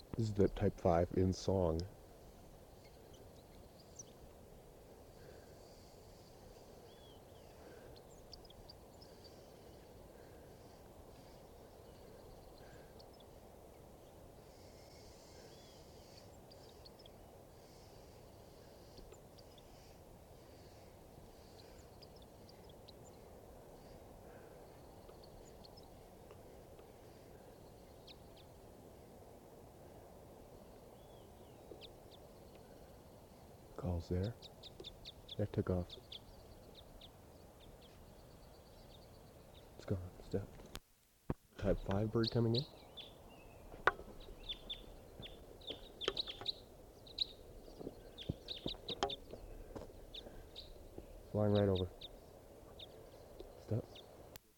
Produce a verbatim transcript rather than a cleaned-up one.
This is the Type five in song. Calls there. That took off. It's gone. Step. Type five bird coming in. Flying right over.